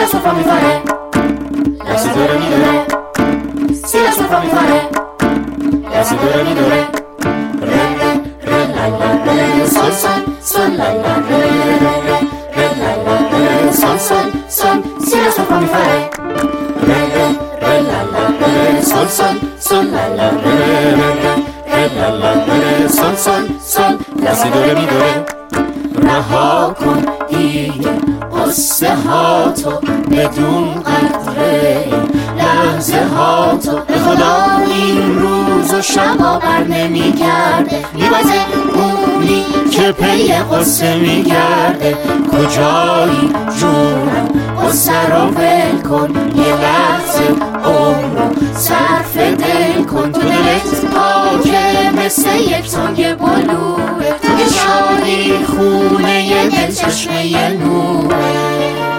sol fa mi fa re, la si do re mi do re, si la sol fa mi fa re, la si do re mi do re, re re re la la re, sol sol sol la la re re re re la la re, sol sol sol, si la sol fa mi fa re, re re re la la re, sol sol sol la la re re re la la re, sol sol sol, la si do re mi do re. رها کن دیگه قصه ها تو بدون قدره لحظه ها تو به خدا این روز و شبا بر نمی کرده میبازه اونی که پی قصه میگرده کجایی جونم قصه رو ول کن یه لحظه عمرو صرف دل کن تو دلت پاکه مثل یک تنگ بلوه تو که شادی خونه یه دل چشمه نوره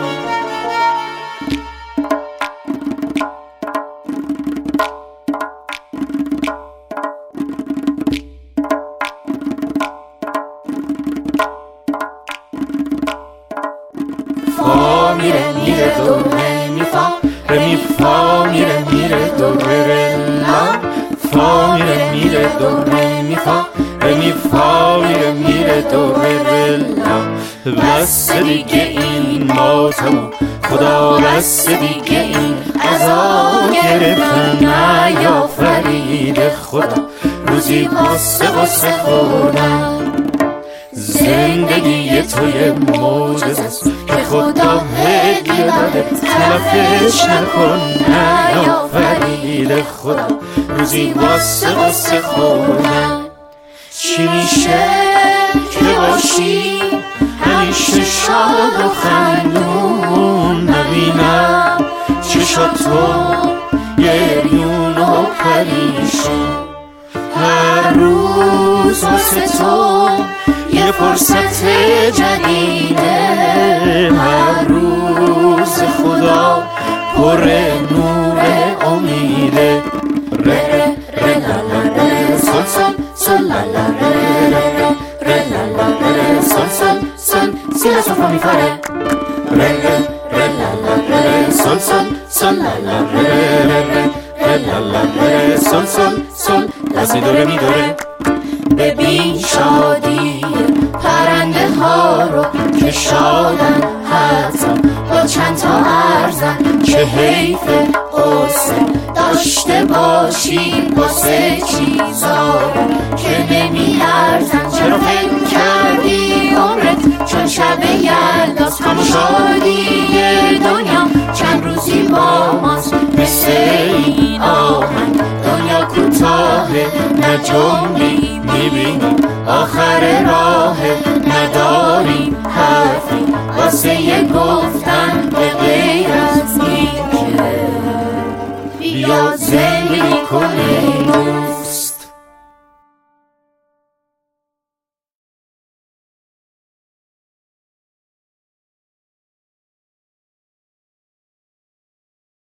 فا میره میره دو ره می فا ره می فا میره میره دو ره لا فا میره میره دو ره می فا ره می فا میره میره دو ره لا بس دیگه این ماتمو خدا بس دیگه این عذاب گرفتم نیافرید خدا روزی قصه خوردم زندگی توی معجزه است که خدا هدیه داده تلفش نکن نیافرید خدا روزی قصه خوردم چی میشه که باشی همیشه شاد و خندون نبینم چشاتو گریون و پریشون هر روز واسه تو یه فرصت جدیده هر روز خدا پر نور امیده ره ره لا لا ره سل سل سل لا لا ره ره ره لا لا ره سل سل سل سی لا سل فا می فا ره ره ره لا لا ره سل سل سل لا لا ره ره لا لا ره سل سل سل لا سی دو ره می دو ره ببین شادی پرنده ها رو که شادن حتی با چند تا ارزن که حیف قصه داشته باشی واسه چیزا که نمی ارزن چرا فکر کردی عمرت چون شب یلداست هم شادی دنیا چند روزی با ماست مثل این آهنگ دنیا کوتاهه نه جملی میبینی آخر راه نداری حرفی واسه یه گفتن به غیر از این که بیا زندگی کنه